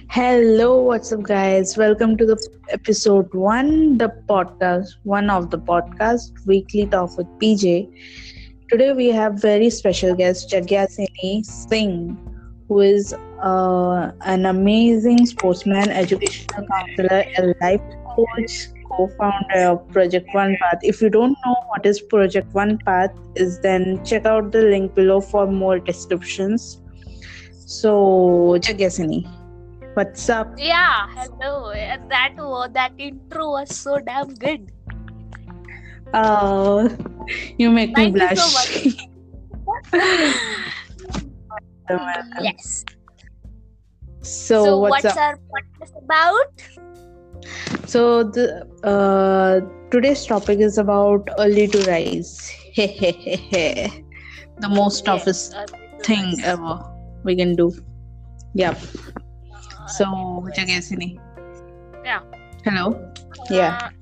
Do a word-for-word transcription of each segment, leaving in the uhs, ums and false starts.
Hello, what's up, guys? Welcome to the episode one, the podcast, one of the podcast, Weekly Talk with P J. Today we have very special guest, Jagyasini Singh, who is uh, an amazing sportsman, educational counselor, a life coach, co-founder of Project One Path. If you don't know what is Project One Path, is then check out the link below for more descriptions. So, Jagyasini, what's up? Yeah, hello. Uh, That wa- that intro was so damn good. Uh, you make me Thank you so blush. Yes. So, So, what's what's up? our podcast about? So, the uh, today's topic is about early to rise. the most Yes, toughest uh, it thing was. ever we can do. Yep. Uh, So, it was. Jagyasini. Yeah. Hello. Yeah. Uh,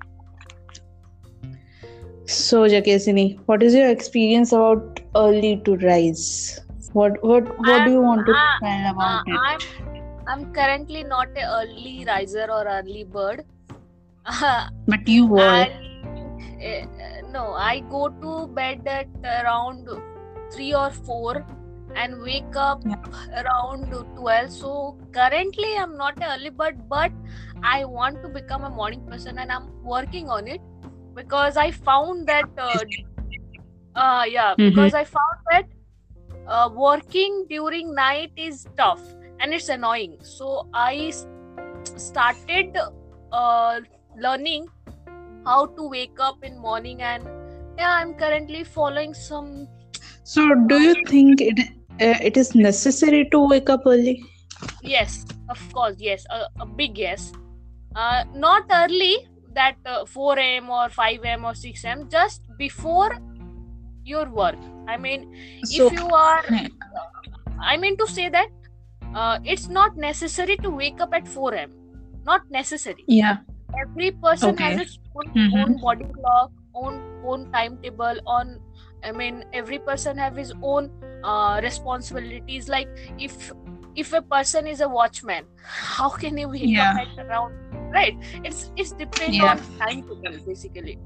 So, Jagyasini, what is your experience about early to rise? What what what do I'm you want to uh, tell uh, about it? I'm I'm currently not a early riser or early bird. I But you were. uh, no, I go to bed at around three or four and wake up Yeah. around twelve. So currently I'm not an early bird, but I want to become a morning person and I'm working on it because I found that uh, uh yeah Mm-hmm. because I found that uh, working during night is tough and it's annoying. So I s- started uh, learning how to wake up in morning, and yeah, I'm currently following some. So, do you think it uh, it is necessary to wake up early? Yes, of course, yes, a, a big yes. Uh, not early, that uh, four a.m or five a.m or six a.m, just before your work. I mean, So, if you are, I mean to say that uh, it's not necessary to wake up at four a.m. Not necessary. yeah. Every person Okay. has its own, Mhm. own body clock, own own timetable. On, I mean, every person have his own uh, responsibilities. Like if if a person is a watchman, how can he wake Yeah. up at around, right? It's it's depend Yeah. on timetable basically.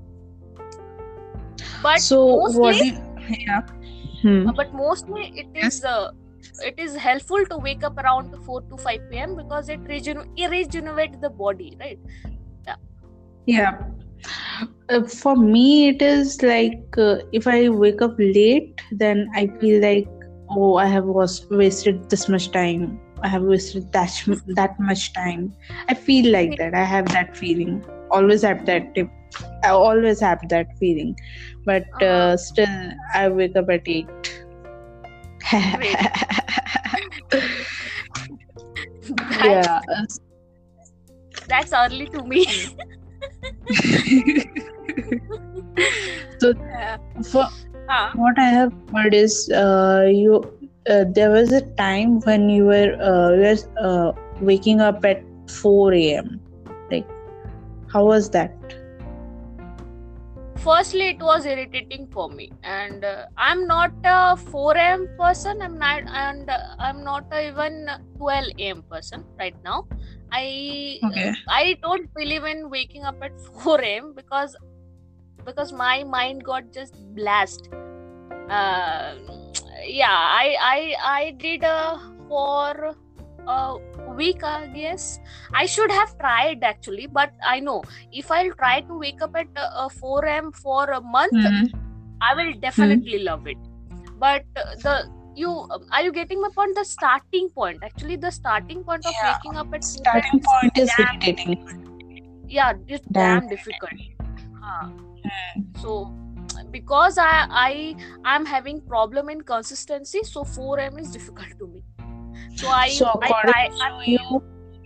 But So, what do mostly, you? Yeah. Hmm. uh, but mostly it is uh, it is helpful to wake up around four to five p.m. because it regen- it regenerates the body, right? Yeah. Uh, for me, it is like uh, if I wake up late, then I feel like, oh, I have was wasted this much time. I have wasted that sh- that much time. I feel like that. I have that feeling. Always have that tip. I always have that feeling, but Uh, uh, still, I wake up at eight. great. That's Yeah. that's early to me. So, Uh, for uh, what I have heard is, uh, you uh, there was a time when you were uh, you were uh, waking up at four a.m. Like, how was that? firstly, it was irritating for me, and uh, I'm not a four a.m. person. I'm not, and uh, I'm not a even twelve a.m. person right now. I Okay. I don't believe in waking up at four a.m. because because my mind got just blast. Uh, yeah, I I I did uh, for a week, I guess. I should have tried actually, but I know if I'll try to wake up at uh, uh, four a.m. for a month, Hmm. I will definitely love it. But uh, the you um, are you getting my point? The starting point, actually, the starting point of Yeah. waking up at four Starting a.m. point is is damn, irritating. yeah, it's Damn. damn difficult. Huh. So because I I I'm having problem in consistency, so four a.m. is difficult to me. So I So, I according try. to you,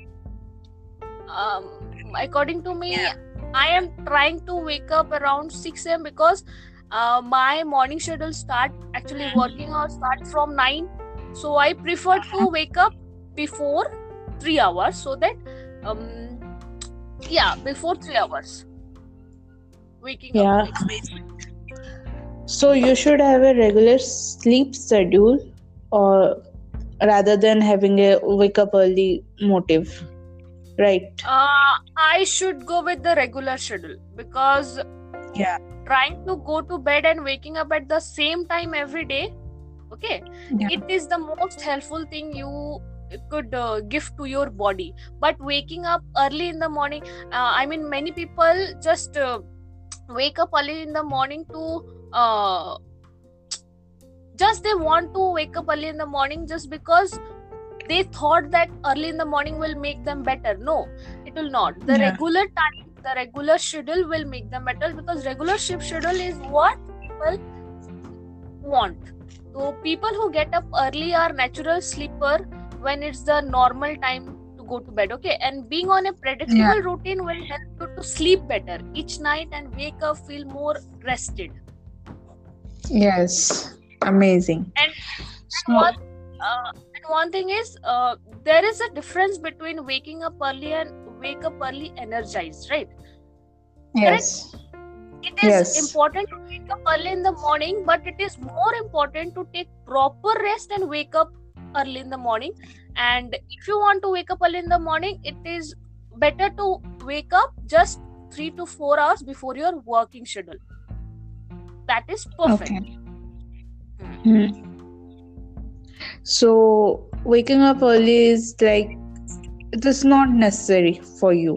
Um, according to me, yeah. I am trying to wake up around six a.m. because uh, my morning schedule start actually working hours start from nine. So I prefer to wake up before three hours so that um yeah before three hours waking up. Yeah. So you should have a regular sleep schedule, or rather than having a wake up early motive, right? Uh, I should go with the regular schedule because Yeah. trying to go to bed and waking up at the same time every day, okay, Yeah. it is the most helpful thing you could uh, give to your body. But waking up early in the morning, uh, I mean, many people just uh, wake up early in the morning to uh, just they want to wake up early in the morning just because they thought that early in the morning will make them better. No, it will not. The Yeah. regular time, the regular schedule will make them better, because regular shift schedule is what people want. So people who get up early are natural sleeper when it's the normal time to go to bed, okay? And being on a predictable Yeah. routine will help you to sleep better each night and wake up feel more rested. Yes. Amazing. And So, one, uh, and one thing is, uh, there is a difference between waking up early and wake up early energized, right? yes. It is Yes. important to wake up early in the morning, but it is more important to take proper rest and wake up early in the morning. And if you want to wake up early in the morning, it is better to wake up just three to four hours before your working schedule. That is perfect. Okay. Hmm. Hmm. So, waking up early is like, it is not necessary for you.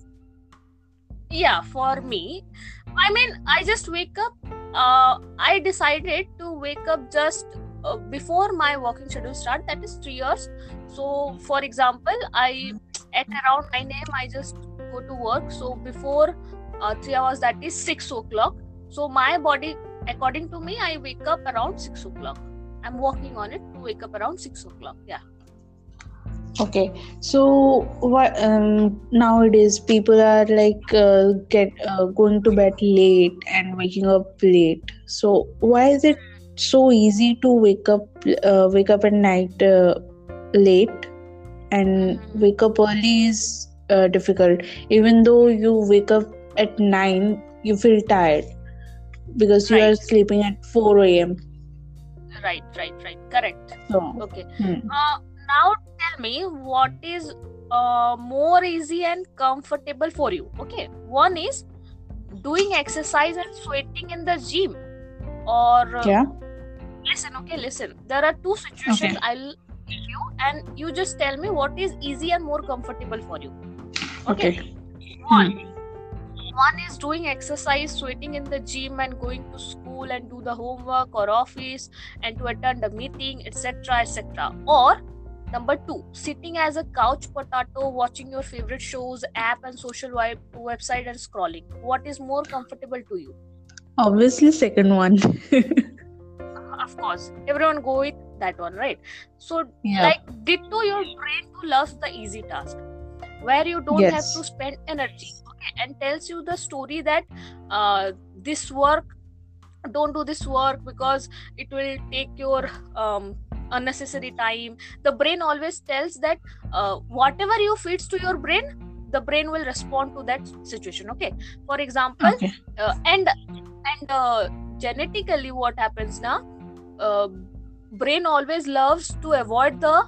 Yeah, for me, I mean, I just wake up. Uh, I decided to wake up just uh, before my working schedule start. That is three years. So, for example, I at around nine a m I just go to work. So before uh, three hours, that is six o'clock. So my body, according to me, I wake up around six o'clock. I'm working on it to wake up around six o'clock. Yeah. Okay, so what um, nowadays people are like uh, get uh, going to bed late and waking up late. So why is it so easy to wake up uh, wake up at night uh, late and Mhm. wake up early is uh, difficult? Even though you wake up at nine, you feel tired because you are Right, sleeping at four a m. right, right, right. Correct. So, Okay. hmm. Uh, now tell me what is uh, more easy and comfortable for you. Okay. One is doing exercise and sweating in the gym, or uh, Yeah. listen. Okay, listen. There are two situations Okay. I'll give you, and you just tell me what is easy and more comfortable for you. Okay. Okay. One. Hmm. One is doing exercise, sweating in the gym, and going to school and do the homework or office and to attend a meeting, et cetera, et cetera. Or number two, sitting as a couch potato, watching your favorite shows, app, and social web- website and scrolling. What is more comfortable to you? Obviously, second one. Of course, everyone go with that one, right? So, Yeah. like, ditto your brain to loves the easy task, where you don't have Yes. to spend energy, okay, and tells you the story that uh, this work, don't do this work because it will take your um, unnecessary time. The brain always tells that uh, whatever you feeds to your brain, the brain will respond to that situation, okay? For example, Okay. uh, and and uh, genetically what happens now, uh, brain always loves to avoid the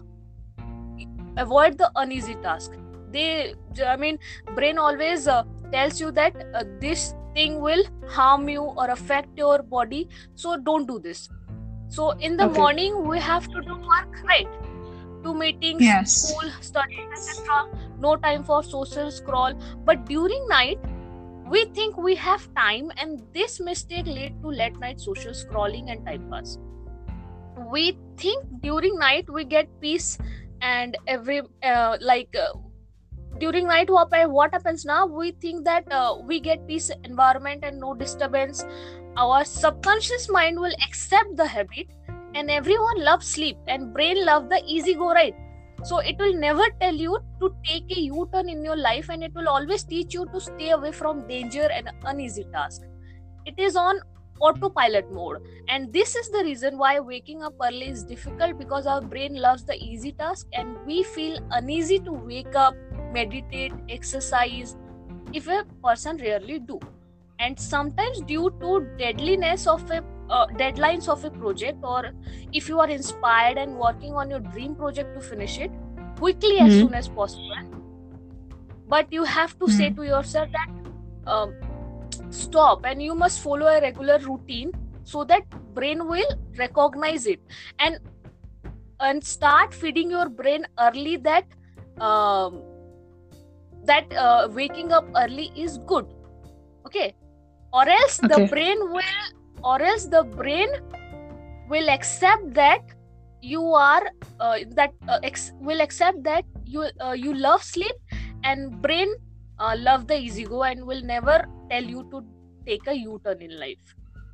avoid the uneasy task. They, I mean, brain always uh, tells you that uh, this thing will harm you or affect your body, so don't do this. So in the Okay. morning we have to do work, right? To meetings, Yes. school, studies, et cetera. No time for social scroll. But during night, we think we have time, and this mistake lead to late night social scrolling and time pass. We think during night we get peace, and every uh, like uh, during night what, what happens now, we think that uh, we get peace environment and no disturbance. Our subconscious mind will accept the habit, and everyone loves sleep and brain love the easy go, right? So it will never tell you to take a u-turn in your life, and it will always teach you to stay away from danger and uneasy task. It is on autopilot mode, and this is the reason why waking up early is difficult, because our brain loves the easy task and we feel uneasy to wake up, meditate, exercise, if a person rarely do. And sometimes due to deadliness of a uh, deadlines of a project, or if you are inspired and working on your dream project, to finish it quickly as Hmm. soon as possible. But you have to say Hmm. to yourself that um, stop, and you must follow a regular routine so that brain will recognize it, and and start feeding your brain early that um, that uh, waking up early is good. Okay, or else the Okay. brain will or else the brain will accept that you are uh, that uh, ex- will accept that you uh, you love sleep, and brain uh, love the easy go and will never tell you to take a U-turn in life.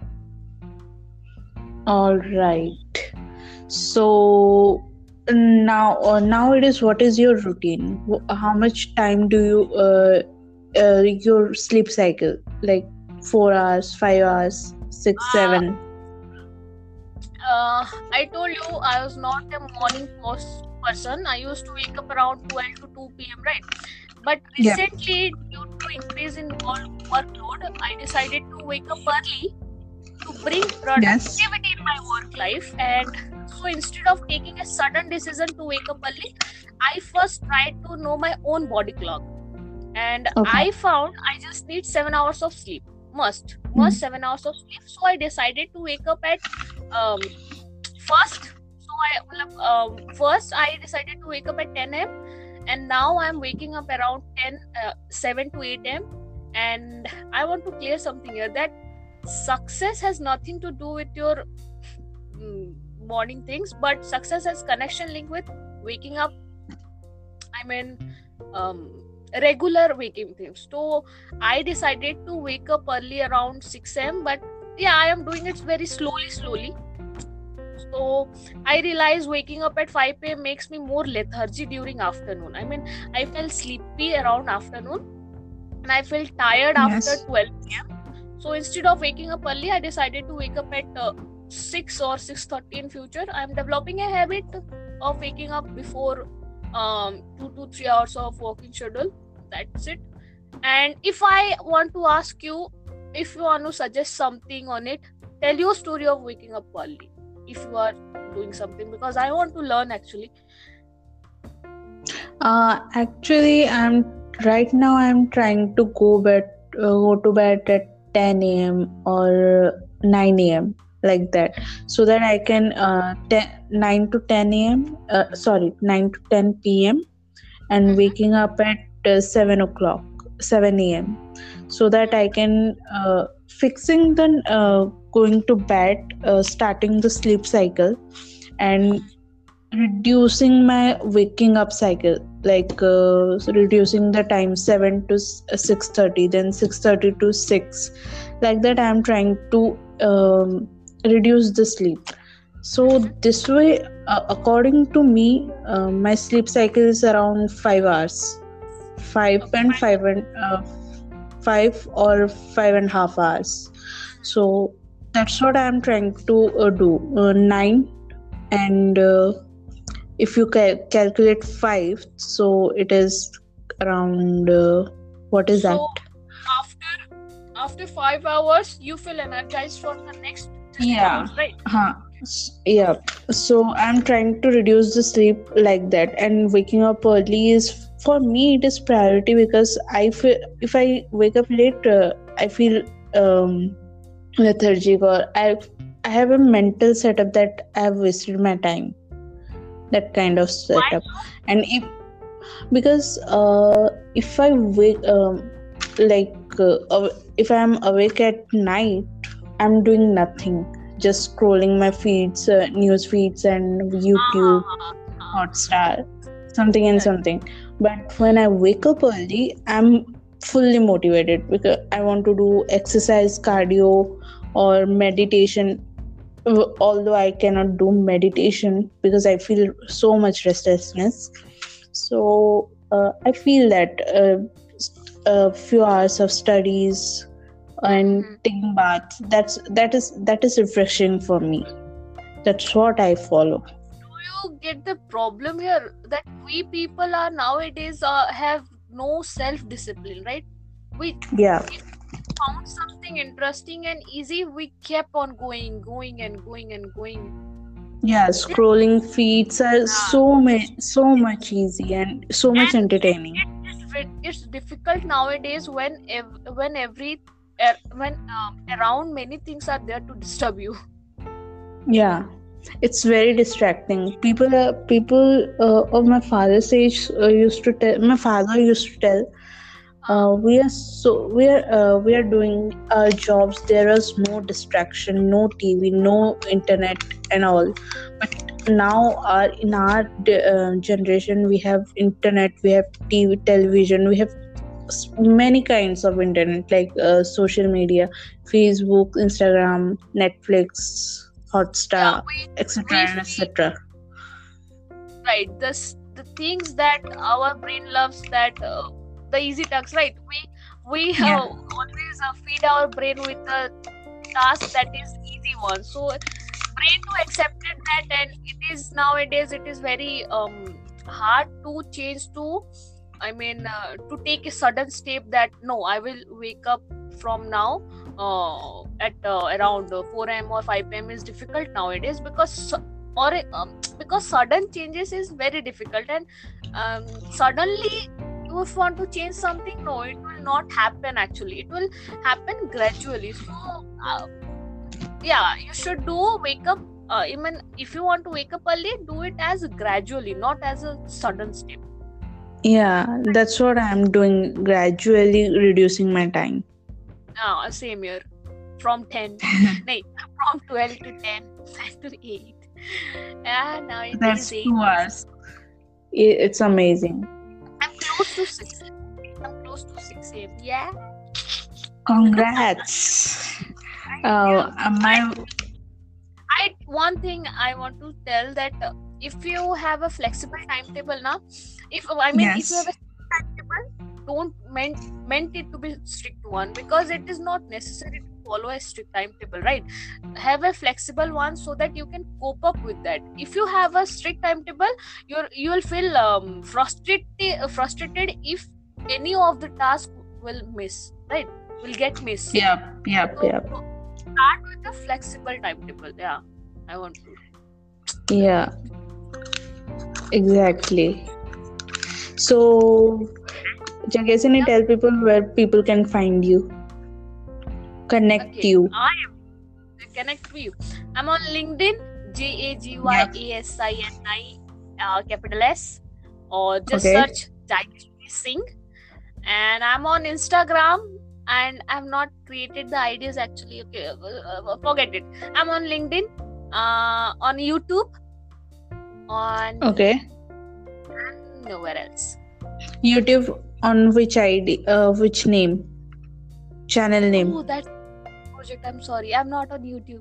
All right. So now, uh, nowadays, what is your routine? Wh- How much time do you uh, uh your sleep cycle? Like four hours, five hours, six, uh, seven. uh, I told you I was not a morning pos- person. I used to wake up around twelve to two p.m., right? But Yeah. recently, due to increase in work workload, I decided to wake up early to bring Yes. productivity in my work life. And so instead of taking a sudden decision to wake up early, I first tried to know my own body clock, and Okay. I found I just need seven hours of sleep. Must Hmm. must seven hours of sleep. So I decided to wake up at um first. So I um, first I decided to wake up at ten a.m, and now I'm waking up around ten uh, seven to eight a.m. And I want to clear something here, that success has nothing to do with your mm, morning things, but success has connection link with waking up. I mean, um, regular waking things. So I decided to wake up early around six a.m, but yeah, I am doing it very slowly slowly. So I realized waking up at five a.m makes me more lethargy during afternoon. I mean, I felt sleepy around afternoon, and I feel tired after Yes. twelve p.m. So instead of waking up early, I decided to wake up at uh, six or six thirty in future. I'm developing a habit of waking up before um, two to three hours of working schedule. That's it. And if I want to ask you, if you want to suggest something on it, tell your story of waking up early if you are doing something, because I want to learn actually. Uh, actually, I'm right now. I'm trying to go bed, uh, go to bed at ten a m or nine a m like that, so that I can uh ten, nine to ten a m. Uh, sorry, nine to ten p m and Mm-hmm. waking up at uh, seven o'clock, seven a m, so that I can uh, fixing the uh, going to bed, uh, starting the sleep cycle, and reducing my waking up cycle, like uh, so reducing the time seven to six thirty, then six thirty to six, like that I'm trying to um, reduce the sleep. So this way, uh, according to me, uh, my sleep cycle is around five hours, five Okay. and five and uh, five or five and a half hours. So that's what I'm trying to uh, do. Uh, nine, and uh, if you ca- calculate five, so it is around uh, what is that? So after after five hours, you feel energized for the next three Yeah. hours, right? Huh. S- Yeah. So I'm trying to reduce the sleep like that, and waking up early is for me. It is priority because I feel if I wake up late, uh, I feel um, lethargic, or I I have a mental setup that I have wasted my time. That kind of Why setup, so? and if because uh, if I wake um, like uh, aw- if I'm awake at night, I'm doing nothing, just scrolling my feeds, uh, news feeds, and YouTube, Ah, Hotstar, something and correct. something. But when I wake up early, I'm fully motivated because I want to do exercise, cardio, or meditation. Uh, although I cannot do meditation because I feel so much restlessness. So uh, I feel that uh, a few hours of studies and Mhm. taking baths, that's that is that is refreshing for me. That's what I follow. Do you get the problem here that we people are nowadays uh, have no self discipline, right? We Yeah. if we found something something interesting and easy, we kept on going, going and going and going. Yeah, scrolling feeds are so much, so much easy and so much And entertaining. it's, ve- it's difficult nowadays when ev- when every er, when um, around many things are there to disturb you. Yeah, it's very distracting. People, are, people uh, of my father's age uh, used to tell. My father used to tell, uh, we are so we are uh, we are doing our jobs. There is no distraction, no T V, no internet, and all. But now, our in our de- uh, generation, we have internet, we have T V, television, we have s- many kinds of internet like uh, social media, Facebook, Instagram, Netflix, Hotstar, we etc., we and feel etc. right this the things that our brain loves, that uh, the easy tasks, right? We we uh, Yeah, always uh, feed our brain with a task that is easy one, so brain to accepted that, and it is nowadays it is very um hard to change to, I mean, uh, to take a sudden step that no, I will wake up from now uh, at uh, around uh, four a m or five p m is difficult nowadays, because su- or um, because sudden changes is very difficult, and um, suddenly you if want to change something, no, it will not happen. Actually, it will happen gradually. So uh, yeah, you should do wake up. Uh, even if you want to wake up early, do it as gradually, not as a sudden step. yeah, that's what I'm doing. Gradually reducing my time. Ah, same here. From ten, no, from twelve to ten, ten to eight. Yeah, now it That's is eight. two hours. I- It's amazing. I'm close to six. I'm close to six a m. Yeah. Congrats. Uh, my I one thing I want to tell that uh, if you have a flexible timetable now, if I mean if you have yes, a timetable, don't meant meant it to be strict one, because it is not necessary to follow a strict timetable, right? Have a flexible one so that you can cope up with that. If you have a strict timetable, you're you will feel um, frustrated frustrated if any of the task will miss, right? Will get missed. yep, yep, So yep. start with a flexible timetable. Yeah, I want to. Yeah, exactly. So, Jagesini, Yeah. tell people where people can find you, connect Okay, you. I am to connect with you. I'm on LinkedIn, J A G Y A S I N I, uh, capital S, or just Okay. search Jagesini Singh. And I'm on Instagram, and I've not created the ideas actually. Okay, uh, uh, forget it. I'm on LinkedIn, uh, on YouTube, on Okay. nowhere else. YouTube on which I D? Uh, which name? Channel name. Oh, that's project. I'm sorry. I'm not on YouTube.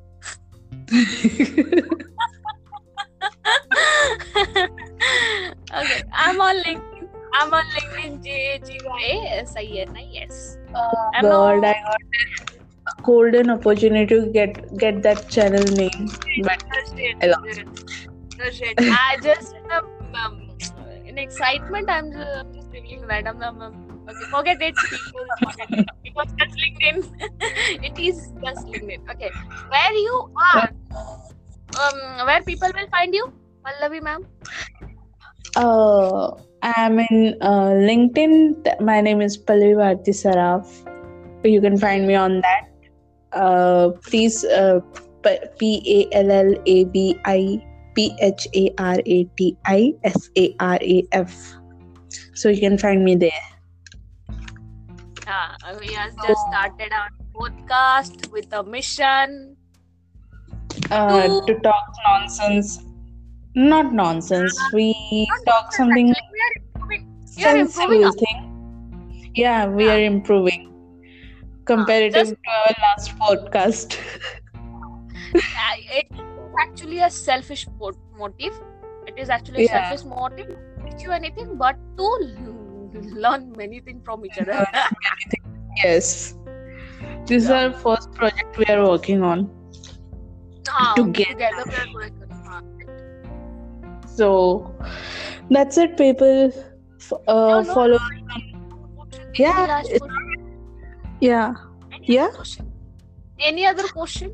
Okay, I'm on LinkedIn. I'm on LinkedIn. J A G Y A S I N I S. Oh I'm God, not. I got a golden opportunity to get get that channel name, but That's it. I lost. That's it. I just um, um, in excitement, I'm just, I'm just revealing that. I'm, um, um, okay, forget it. People, forget it. Because that's LinkedIn. It is just LinkedIn. Okay, where you are, um, where people will find you, Pallavi ma'am. Uh, I'm in uh, LinkedIn. Th- My name is Pallavi Bharti Saraf. You can find me on that. Uh, please, uh, P A L L A B I P H A R A T I S A R A F. So you can find me there. Uh, we have just started our podcast with a mission Uh, to to talk nonsense. Not nonsense. We not talk nonsense, something actually. We are improving. We are improving. sensible Our, thing. Yeah, we Yeah. are improving comparative just- to our last podcast. uh, it is actually a selfish po- motive. It is actually a Yeah. selfish motive. Not to teach you anything, but to l- learn many things from each other. Yes. This is Yeah. our first project we are working on Ah, together. together we are going. Ah. So that's it, people. F- Uh, No, no, follow. no. Yeah, Last it- question. yeah. Yeah. Question. Any other question?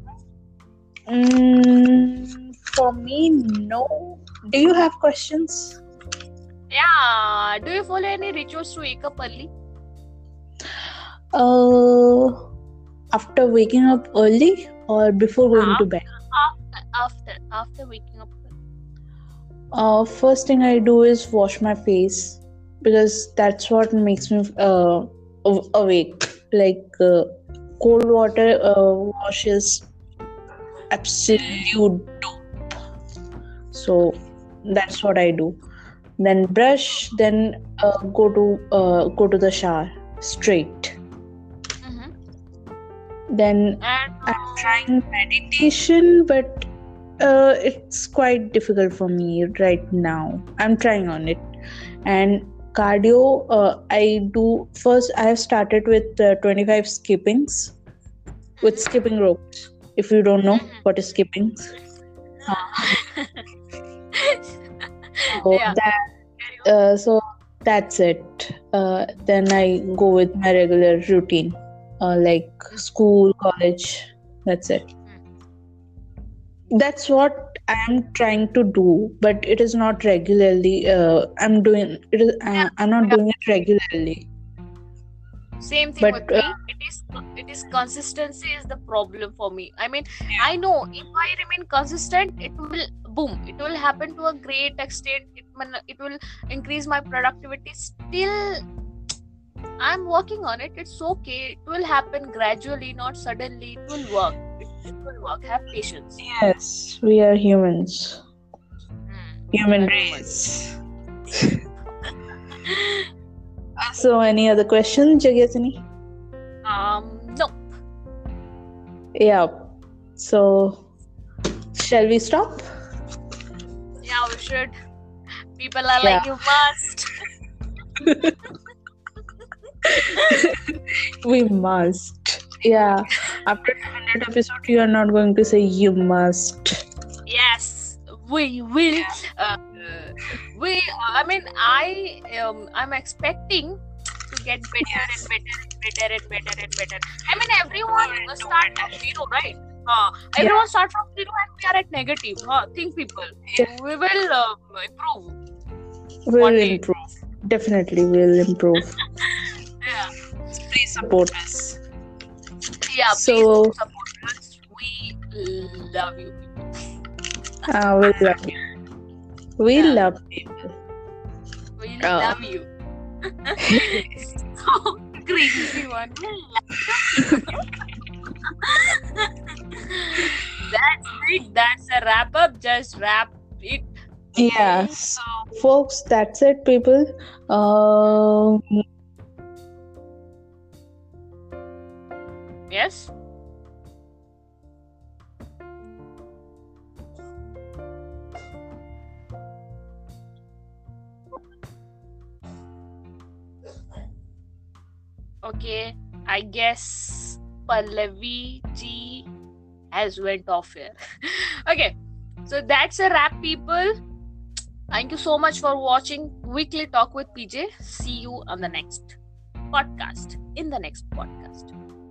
Mm, for me, no. Do you have questions? Yeah. Do you follow any rituals to wake up early? Uh, after waking up early or before going Uh, to bed? after, after, after waking up early. Uh, first thing I do is wash my face because that's what makes me uh, aw- awake. Like uh, cold water uh, wash is absolute dope. So that's what I do. Then brush, then uh, go to uh, go to the shower straight. Mm-hmm. Then And I'm uh, trying meditation, but uh, it's quite difficult for me right now. I'm trying on it. And cardio, uh, I do first. I have started with uh, twenty-five skippings with skipping ropes. If you don't know Mhm. what is skippings, so yeah. that uh, so that's it. Uh, then I go with my regular routine, uh, like school, college. That's it. That's what I am trying to do, but it is not regularly. Uh, I'm doing it. Is uh, I'm not doing it regularly. Same thing But with uh, me. It is it is consistency is the problem for me. I mean, I know if I remain consistent, it will boom. It will happen to a great extent. It will it will increase my productivity. Still, I'm working on it. It's okay. It will happen gradually, not suddenly. It will work. It, it will work. Have patience. yes, we are humans, Hmm. human We are human. race. So, any other questions, Jagyasini? Um, no. Yeah. So, shall we stop? Yeah, we should. People are Yeah. like, you must. We must. Yeah. After two hundred episode, you are not going to say you must. Yes, we will. Uh, we. I mean, I. Um, I'm expecting to get better and better and better and better and better. I mean, everyone uh, start from zero, right? Uh, everyone start from zero and we are at negative. Huh? Think people. Yeah. We will uh, improve. We'll One day. improve. Definitely, we'll improve. Yeah. Please support us. Yeah. So, Please support us. We love you. uh, we love you. We Yeah. love people. We Oh. love you. So crazy one. That's it. That's a wrap up. Just wrap it. Yeah. So, folks, that's it, people. Um, Yes. Okay. I guess Pallavi G has went off here. Okay. So that's a wrap, people. Thank you so much for watching Weekly Talk with P J. See you on the next podcast. In the next podcast.